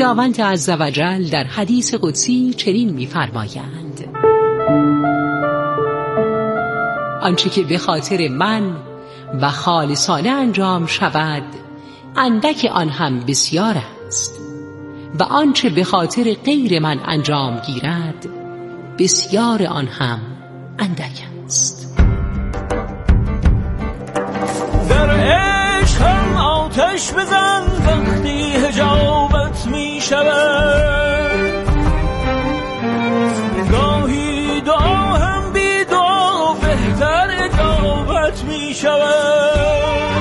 خداوند عزوجل در حدیث قدسی چنین می‌فرمایند: آنچه که به خاطر من و خالصانه انجام شود اندک آن هم بسیار است و آنچه به خاطر غیر من انجام گیرد بسیار آن هم اندک است. در عشق هم آتش بزن وقتی حجابت می شود، گاهی دعا هم بی دعا بهتر اجابت می شود.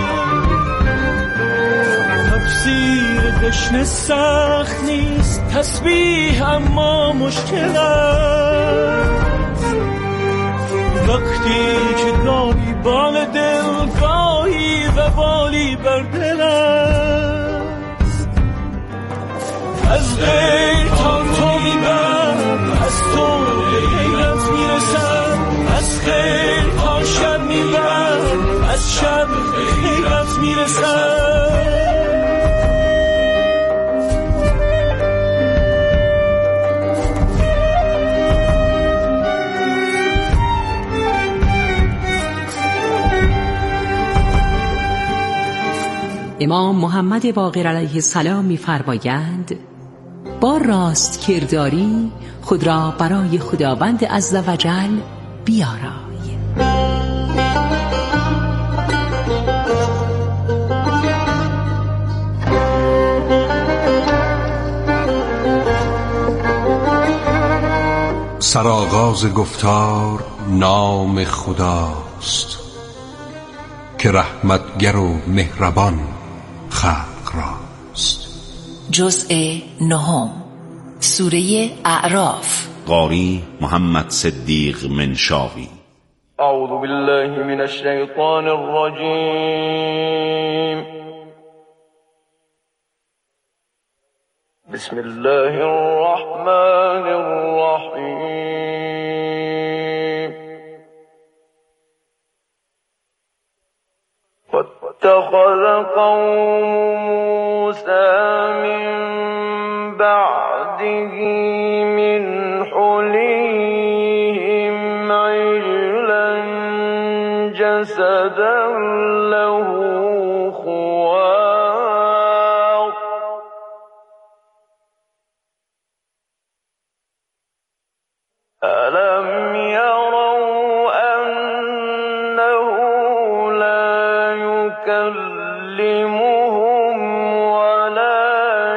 تفسیر دشنه سخت نیست، تسبیح اما مشکل است. وقتی که گاهی بال دل گاهی و بالی بر دل است، از غیر تا تو میبرد، از تو به غیرت میرسد، از خیر تا شب میبرد، از شب به غیرت میرسد. امام محمد باقر علیه السلام می‌فرمایند: با راست کرداری خود را برای خداوند عزوجل بیارای. سرآغاز گفتار نام خداست که رحمتگر و مهربان خلق راست. جزء 9 سوره اعراف. قاری محمد صدیق منشاوی. اعوذ بالله من الشیطان الرجیم. بسم الله الرحمن الرحیم. واتخذ قوم موسى من بعده من حليهم عجلا جسدا له خوار ألم يروا أنه لا يكلمهم ولا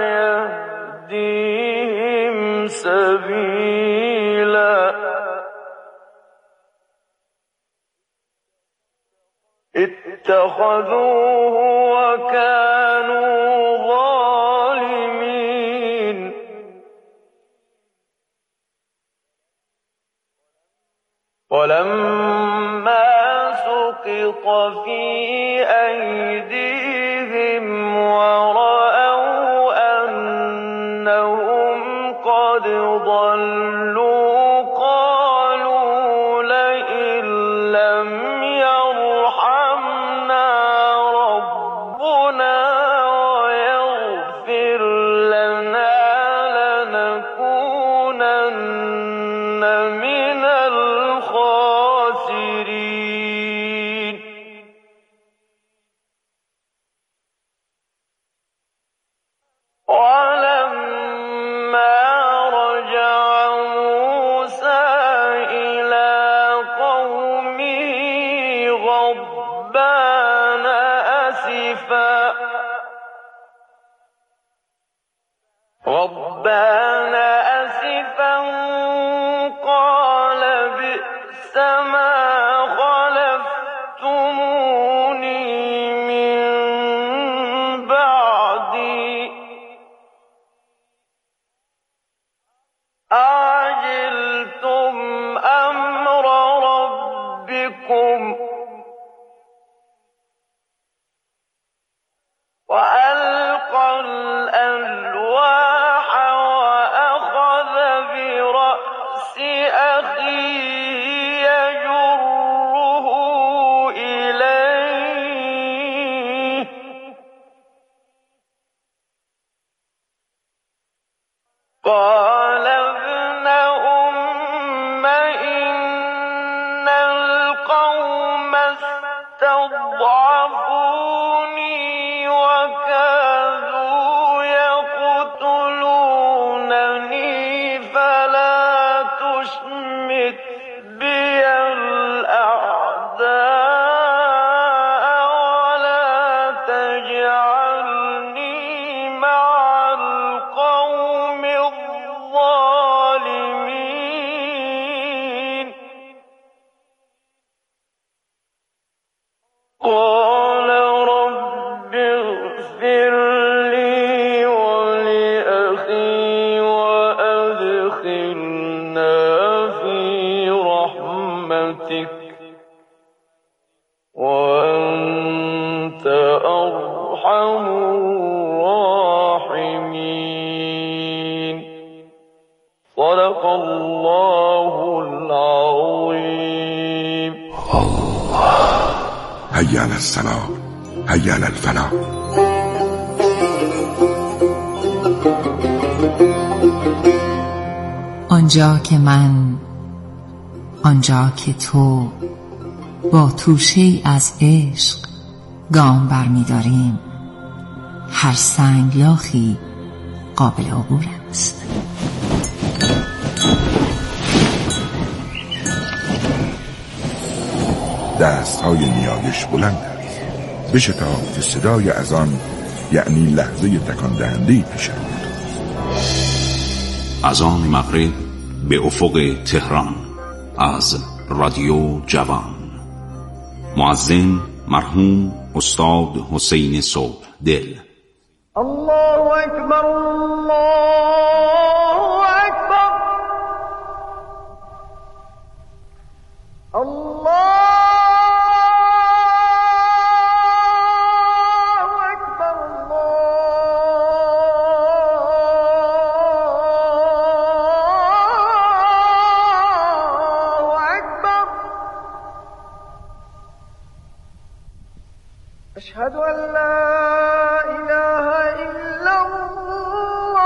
يهديهم سبيلا اتخذوه وكانوا ظالمين ولما سقط في أيديهم ورأوا أنهم قد ضلوا قالوا لئن لم يرحمنا ربنا ويغفر لنا لنكونن من الخاسرين ولما رجع موسى إلى قومه غضبان أسفا قال بئس ما خلفتموني من بعدي أعجلتم أمر ربكم وألقى الألواح وأخذ برأس استضعفوني وكادوا يقتلونني فلا تشمت بي الأعداء ولا تجعلني مع القوم الظالمين. قال رب اغفر لي ولأخي وأدخلنا في رحمتك وأنت أرحم الراحمين. صدق الله العظيم. هيا على الصلاة، هيا على الفلاح. آنجا که من، آنجا که تو با توشه‌ای از عشق گام برمی‌داریم، هر سنگلاخی قابل عبور است. دستهای نیایش بلند است. بشتاب که صدای اذان یعنی لحظه تکان دهنده پیش آمد. اذان مغرب به افق تهران از رادیو جوان. مؤذن مرحوم استاد حسین صبح دل. الله اکبر، الله اکبر، الله اکبر، الله اکبر. اشهد ان لا اله الا الله.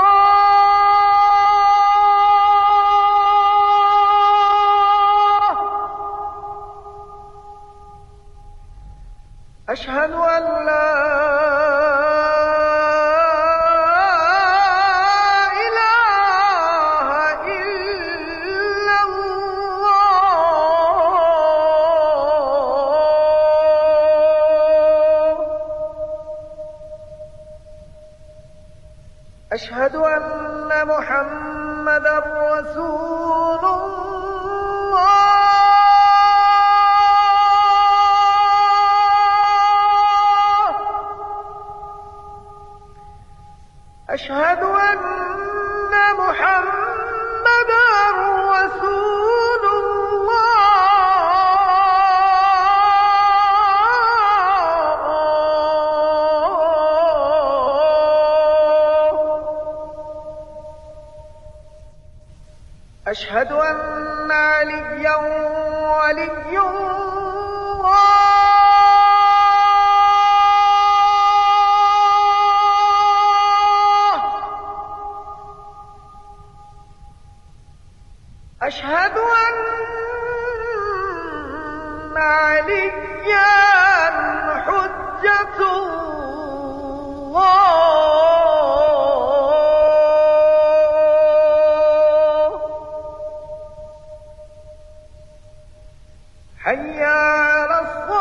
اشهد ان لا اله الا الله. اشهد ان محمدا رسول الله. اشهد ان محمدا رسول الله. أشهد أن عليا ولي الله. أشهد أن عليا حجة الله. حي على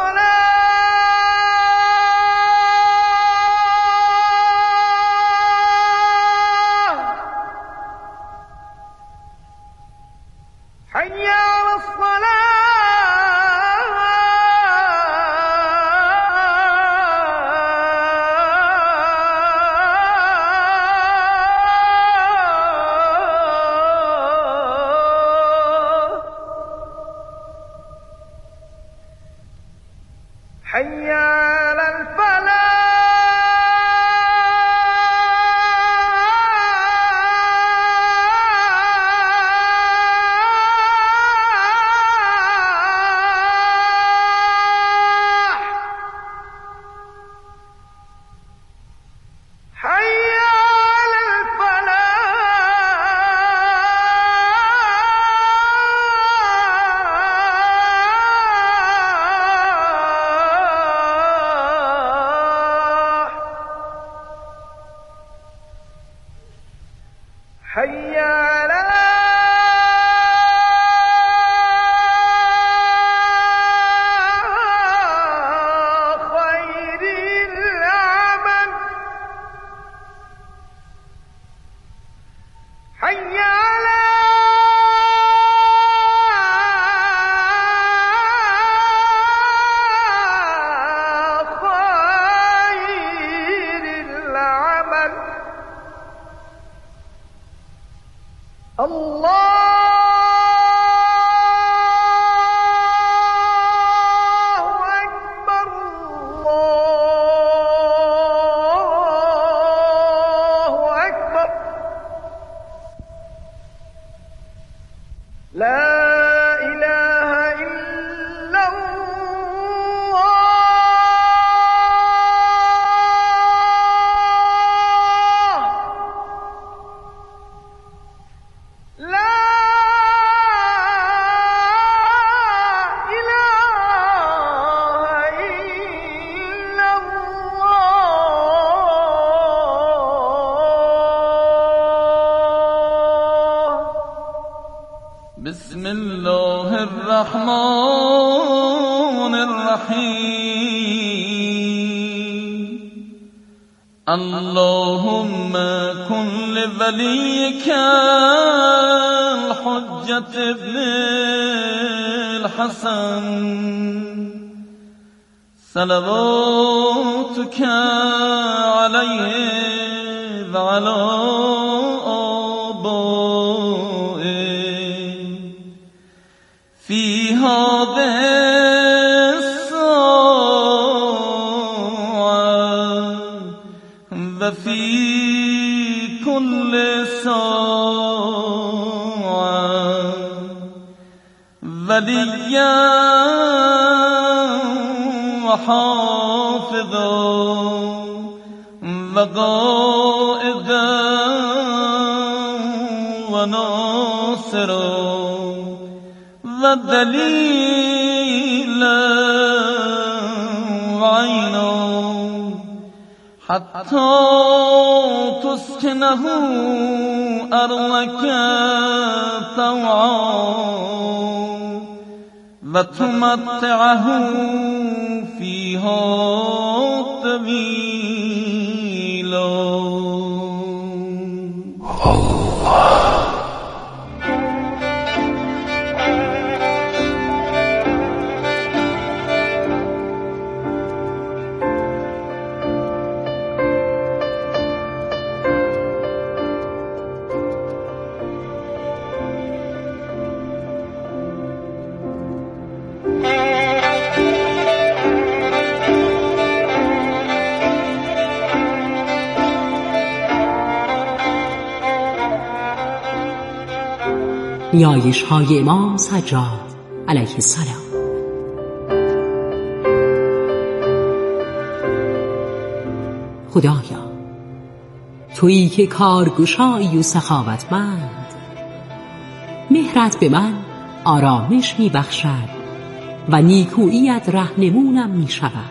الصلاة، حي على الصلاة، حي على الفلاح. حي على الفلاح. اللهم كن لوليك الحجة ابن الحسن صلواتك عليه وعلى آبائه في هذه وفي كل ساعة وليا وحافظا وقائدا وناصرا ودليلا وعينا حتى تسكنه أرضك طوعا وتمتعه فيها طويلا. نیایش های امام سجاد علیه السلام. خدایا، تویی که کارگشایی و سخاوتمند، مهرت به من آرامش می بخشد و نیکوییت رهنمونم می شود.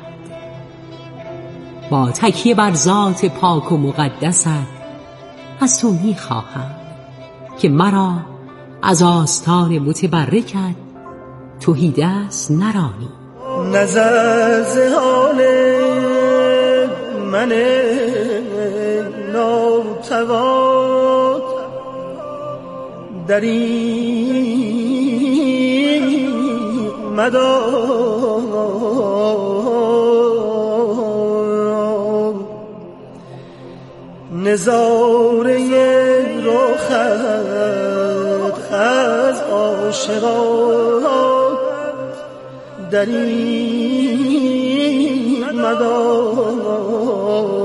با تکیه بر ذات پاک و مقدست از تو می خواهم که مرا از آستان متبرکت تهیدست نرانی. نظر ز حال من ناتوان در این مدار، نظاره رخت از عاشقان در این مدار.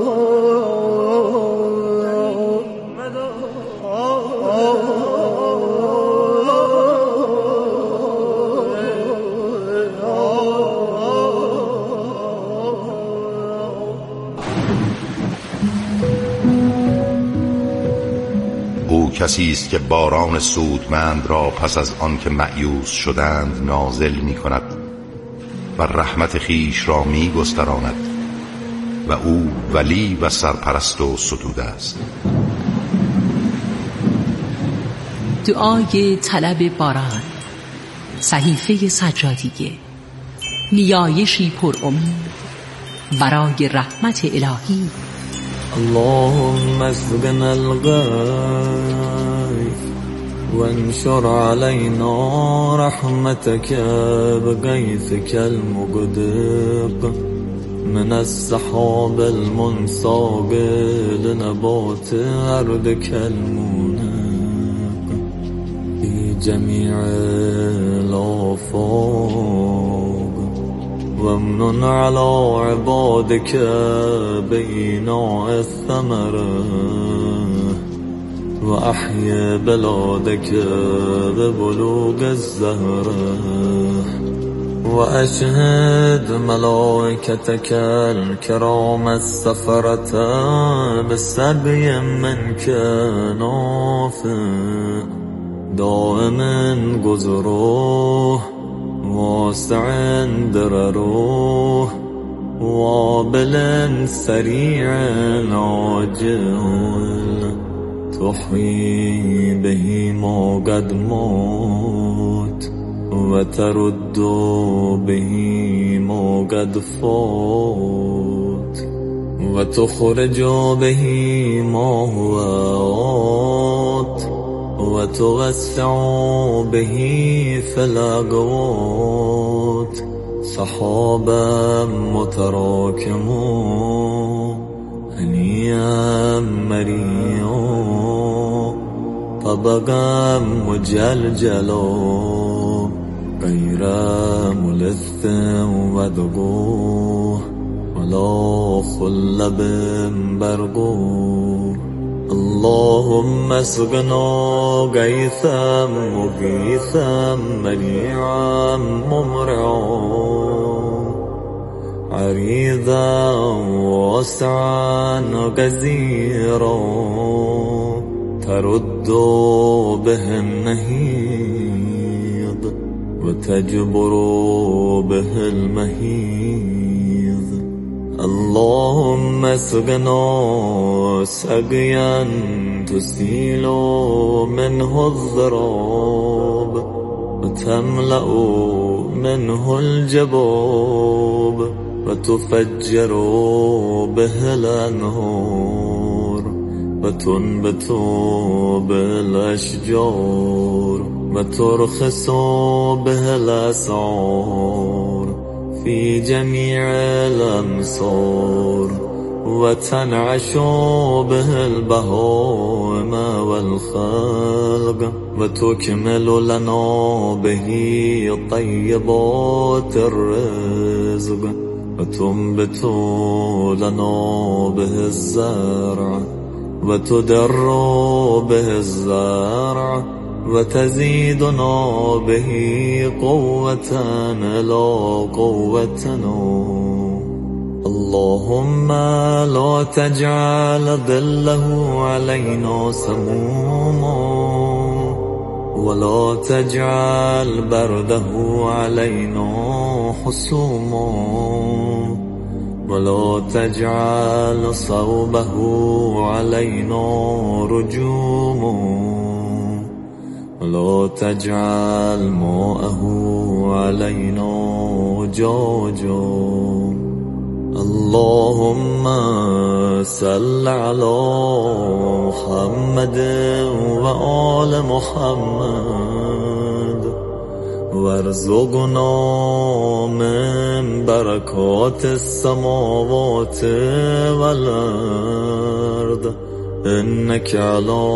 او کسی است که باران سودمند را پس از آن که مأیوس شدند نازل می کند و رحمت خیش را می گستراند و او ولی و سرپرست و ستوده است. دعای طلب باران، صحیفه سجادیه، نیایشی پر امید برای رحمت الهی. اللهم اسقنا الغيث وانشر علينا رحمتك بغيثك المقدق من السحاب المنساق لنبات أرضك المنق في جميع الآفاق وامنن على عبادك بإيناء الثمرة وأحيي بلادك ببلوغ الزهرة وأشهد ملائكتك الكرام السفرة بالسبي منك نافع دائم گذروه واسع درروه وابل سريع عاجل تحيي به ما قد مات وترد به ما قد فات وتخرج به ما هو آت وتوسع به في الأقوات سحابا متراكما هنيئا مريئا طبقا مجلجلا غير ملث ودقوه ولا خلب برقوه اللهم اسقنا غيثا مغيثا منيعا ممرعا عريضا واسعا غزيرا ترد به النهيض وتجبر به المهيض اللهم اسقنا سقيا تسيل منه الضراب وتملأ منه الجباب وتفجر به الأنهار وتنبت بالأشجار وترخص به الأسعار في جميع الأمصار وتنعش به البهائم والخلق وتكمل لنا به طيبات الرزق وتنبت لنا به الزرع وتدر به الزرع وتزيدنا به قوة إلى قوتنا اللهم لا تجعل ظله علينا سموما ولا تجعل برده علينا حسوما ولا تجعل صوبه علينا رجوما ولا تجعل ماءه علينا جاجا اللهم صل على محمد وآل محمد وارزقنا من بركات السماوات والأرض إنك على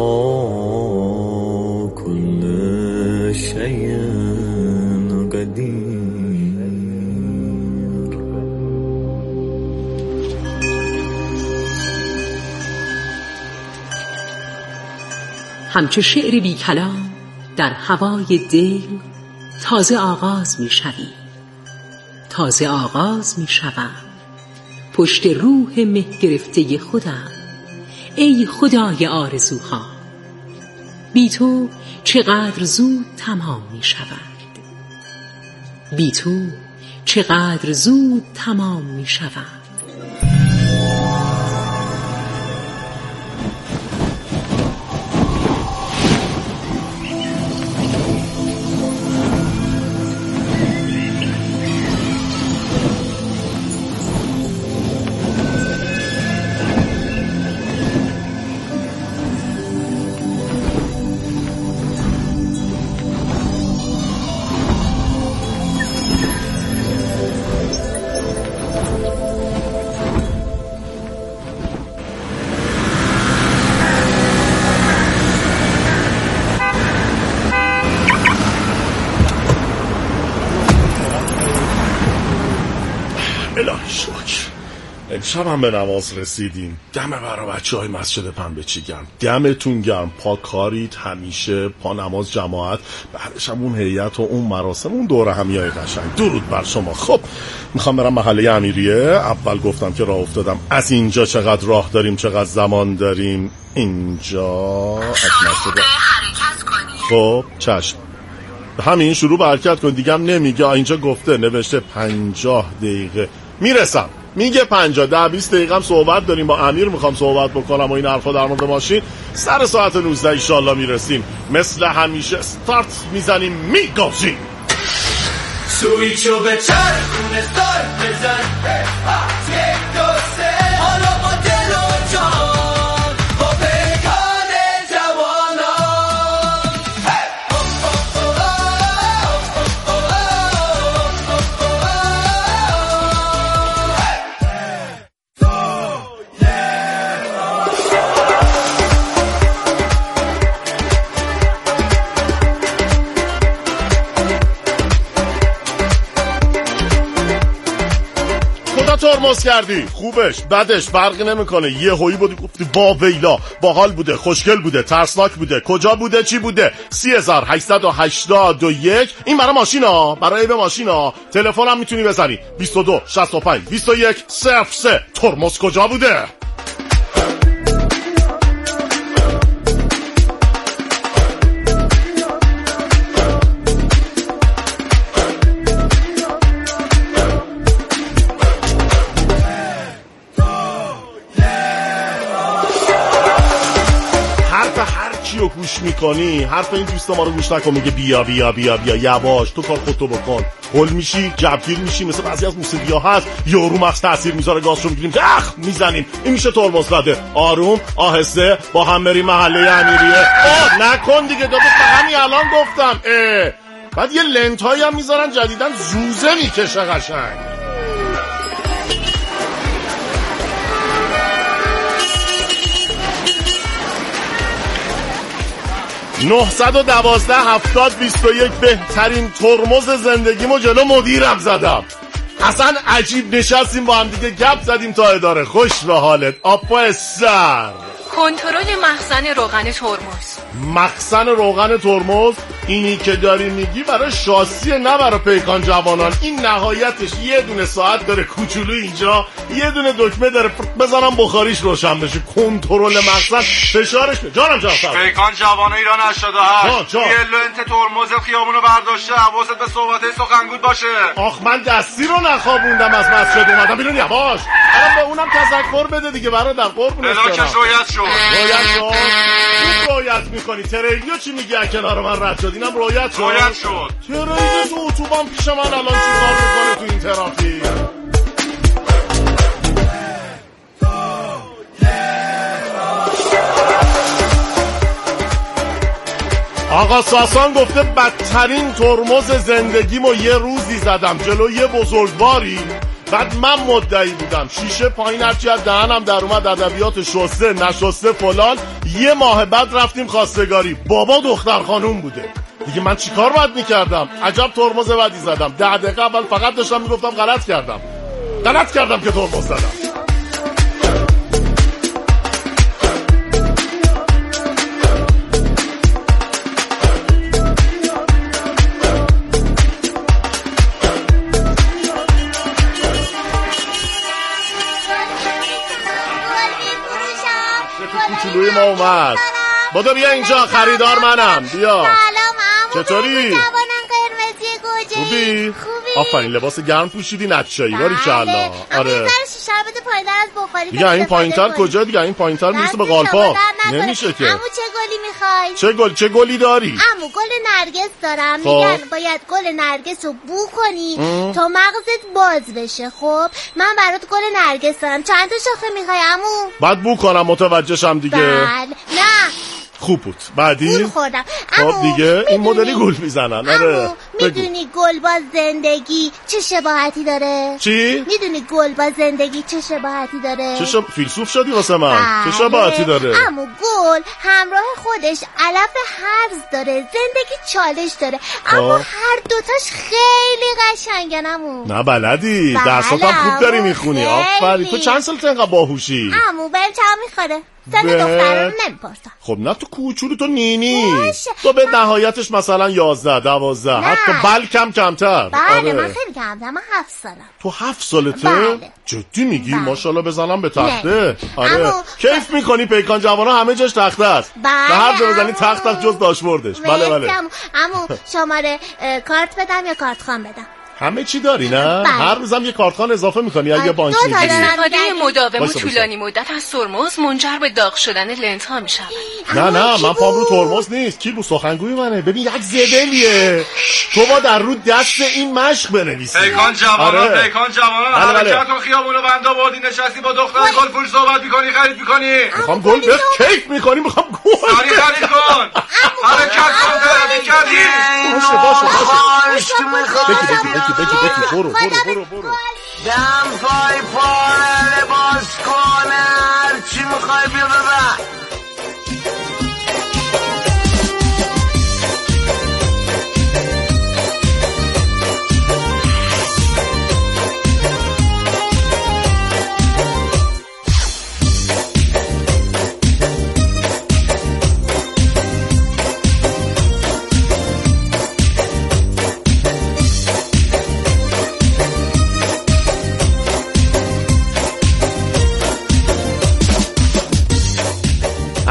كل شيء قدير. همچو شعر بی کلام در هوای دل تازه آغاز می شوی، تازه آغاز می شوم پشت روح مه گرفته خودم. ای خدای آرزوها، بی تو چقدر زود تمام می شود، بی تو چقدر زود تمام می شود. الهی شکر امشب هم به نماز رسیدیم. دم برای بچه های مسجد پنبه‌چی گرم، دمتون گرم. پا کارید همیشه، پا نماز جماعت، بعدش هم اون هیئت و اون مراسم، اون دوره همیای قشنگ. درود بر شما. خب میخوام برم محله امیریه. اول گفتم که راه افتادم. از اینجا چقدر راه داریم، چقدر زمان داریم؟ اینجا از مسجد حرکت کنیم. خب چشم، همین شروع به حرکت کن. دیگه هم نمیگه، اینجا گفته نوشته 50 دقیقه میرسم. میگه 50 10 20 دقیقه هم صحبت داریم با امیر، میخوام صحبت بکنم و این حرفا در مورد ماشین. سر ساعت 19 ان شاء الله میرسیم. مثل همیشه استارت میزنیم، میگازیم. سویچو به چرخونه، استارت بزن، 1 2 3 حالا خدا ترمز کردی. خوبش بدش فرقی نمیکنه. یه هویی بودی گفتی با ویلا باحال بوده، خوشگل بوده، ترسناک بوده، کجا بوده، چی بوده. 3881 این برای ماشینا، برای به ماشینا. تلفنم میتونی بزنی 22 65 21 03. ترمز کجا بوده؟ رو گوش میکنی، حرف این دوست ما رو گوش نکن. میگه بیا بیا بیا بیا یواش، تو کار خودتو بکن. هول میشی، جبگیر میشی، مثل بعضی از موسیقی‌ها هست یارو مغز تاثیر میذاره، گاز رو میگیریم دخ میزنیم. این میشه ترمز زده. آروم آهسته با هم بریم محله امیریه. نکن دیگه داداش، همین الان گفتم. بعد یه لنتایی هم میذارن جدیدن زوزه میکشه قشنگ. 912 70 21 بهترین ترمز زندگیمو جلو مدیرم زدم. اصلا عجیب نشستیم با هم دیگه گپ زدیم تا اداره. خوش به حالت آپا سر. کنترل مخزن روغن ترمز. مخزن روغن ترمز اینی که داری میگی برای شاسی، نه برای پیکان جوانان. این نهایتش یه دونه ساعت داره کوچولو اینجا، یه دونه دکمه داره بزنم بخاریش روشن بشه. کنترل مخزن فشارش جانم پیکان جوانان ایران 88 یه لنت ترمز خیابونو برداشته. حواست به صحبتای سخنگوت باشه. آخ من دستی رو نخوابوندم، از مسجد اومدم بیرون. یواش الان به اونم تذکر بده دیگه برادر. قربونت برم. بلاکش رویت شد. رویت میکنی. تریلیو چی میگه کنار من رد شد؟ اینم رویت شد. تریلی تو اتوبان پیش من الان چی کار میکنه تو این ترافیک؟ آقا ساسان گفته بدترین ترمز زندگیمو یه روزی زدم جلو یه بزرگواری. بعد من مدعی بودم شیشه پایین هرچی از دهنم در اومد، ادبیات شسته نشسته فلان. یه ماه بعد رفتیم خواستگاری، بابا دختر خانوم بوده. دیگه من چیکار باید میکردم؟ عجب ترمز بدی زدم. 10 دقیقه اول فقط داشتم میگفتم غلط کردم که ترمز زدم. کوچولوی ما اومد. بابا بیا اینجا، خریدار منم. بیا. چطوری؟ خوبی؟ آفرین لباس گرم پوشیدی نچایی. باریکلا. آره. شربت پایین‌تر از بخاری. دیگه این پایین‌تر کجا؟ دیگه این پایین‌تر میرسه به قالپا. نمیشه که. عمو چه گلی می‌خوای؟ چه گلی داری؟ عمو گل نرگس دارم. میگن باید گل نرگس رو بو کنی تا مغزت باز بشه. خب من برات گل نرگس دارم. چند تا شاخه می‌خوای عمو؟ بعد بو کنم متوجه شم دیگه. بله. نه. خوب بود. بعدی؟ گل خوردم. خب دیگه این مدلی گل میزنن. آره. میدونی گل با زندگی چه شباهتی داره؟ چی؟ میدونی گل با زندگی چه شباهتی داره؟ فیلسوف شدی واسه من. چه شباهتی داره؟ اما گل همراه خودش علف هرز داره، زندگی چالش داره، اما هر دوتاش خیلی قشنگن. عمو نه بلدی. درساتم خوب داری میخونی. آفرین. تو چند سالت اینقدر باهوشی؟ عمو برم چه میخوره؟ سن دختران نمیپرسم. خب نه تو کوچولو، تو نینی. تو به نهایتش مثلا 11 12 حتی بلکم کمتر. بله من خیلی کمتر. من 7 سالم. تو 7 سالته؟ بله. جدی میگی؟ ماشاءالله بزنم به تخته. آره. کیف میکنی پیکان جوانا همه جاش تخته است. بله. هر جا بزنی تخت جز داشبوردش. بله. عمو شماره کارت بدم یا کارت خان بدم؟ همه چی داری نه؟ هر روزم یه کارتخوان اضافه میکنی یا بانک میگیری؟ استفاده مداوم و طولانی مدت از ترمز منجر به داغ شدن لنت ها میشه. نه من پام رو ترمز نیست. کی رو سخنگوی منه؟ ببین یک زبلیه. تو با در رو دست این مشق بنویسی. پیکان جوانان حرکت و خیابونو بندا بردی نشستی با دختر گل فروش صحبت میکنی، خرید میکنی. میخوام گل بخ کیف میکنی، میخوام گل خرید کن. حرکت کن ترافیک کردی. بگی برو دم پای پاره لباس کنه هرچی میخوای بیا ببر.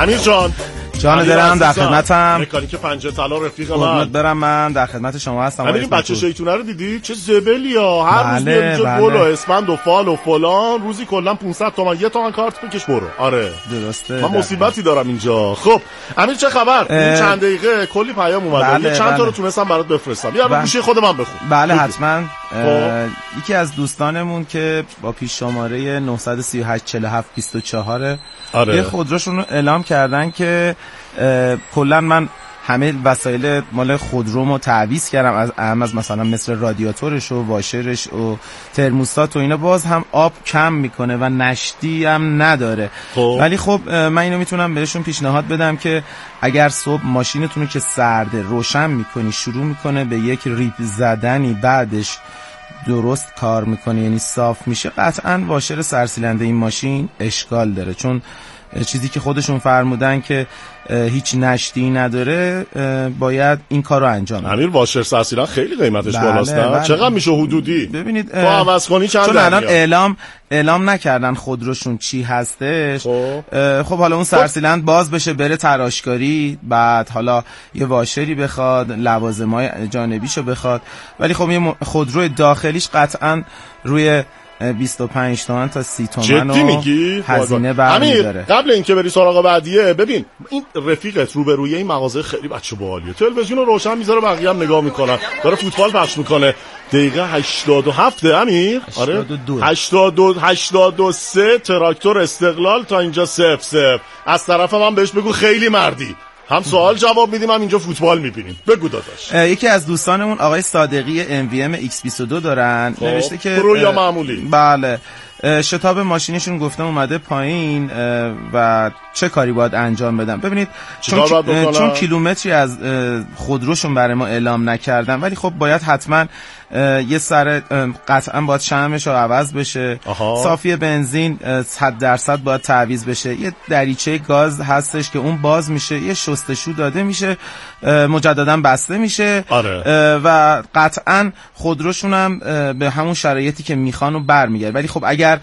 امیر جان دارم در خدمتم. مکانیک پنجه طلا رفیق من برم، من در خدمت شما هستم. این بچه شیطونه رو دیدی چه زبلیا، هر روز میاد اینجا گل و اسفند و فال و فلان، روزی کلا 500 تومن 1 تومن کارت بکش برو. آره درسته، من مصیبتی دارم اینجا. خب امیر چه خبر؟ این چند دقیقه کلی پیام اومده، یه چند تا رو تونستم برات بفرستم، یا گوشی خود من بخون. بله حتما. یکی از دوستانمون که با پیش شماره 938 47 24 یه خودروشون رو اعلام کردن که کلا من همه وسایل مال خودرومو تعویض کردم، از مثلا مثل رادیاتورش و واشرش و ترموستات و اینا، باز هم آب کم میکنه و نشتی هم نداره. ولی خب من اینو میتونم بهشون پیشنهاد بدم که اگر صبح ماشینتون رو که سرده روشن میکنی شروع میکنه به یک ریپ زدنی، بعدش درست کار میکنه یعنی صاف میشه، قطعا واشر سرسیلنده این ماشین اشکال داره، چون چیزی که خودشون فرمودن که هیچ نشتی نداره باید این کار رو انجام بده. امیر واشر سرسیلند خیلی قیمتش بالاست نه؟ چقدر میشه حدودی؟ ببینید تو عوض کنی چند چون الان اعلام نکردن خودروشون چی هستش. خب حالا اون سرسیلند باز بشه بره تراشکاری، بعد حالا یه واشری بخواد، لوازمای جانبیشو بخواد، ولی خب یه خودرو داخلیش قطعا روی 25 تومن تا 30 تومن و هزینه برمی‌داره. قبل اینکه بری سراغ بعدیه، ببین این رفیقت روبروی این مغازه خیلی بچه باحالیه، تلویزیون رو روشن میذاره بقیه هم نگاه میکنن، داره فوتبال پخش میکنه. دقیقه 87 امیر 83 تراکتور استقلال تا اینجا 0-0. از طرف من بهش بگو خیلی مردی، هم سوال جواب میدیم هم اینجا فوتبال میبینیم. بگو داداش. یکی از دوستانمون آقای صادقی MVM X22 دارن، نوشته که پرو یا معمولی؟ بله، شتاب ماشینشون گفتم اومده پایین و چه کاری باید انجام بدم. ببینید چون کیلومتری از خودروشون برای ما اعلام نکردن، ولی خب باید حتما یه سر قطعا باید شمعش رو عوض بشه، صافی بنزین 100% باید تعویض بشه، یه دریچه گاز هستش که اون باز میشه، یه شستشو داده میشه، مجددا بسته میشه. و قطعا خودروشون هم به همون شرایطی که میخوان و برمیگرده. ولی خب اگر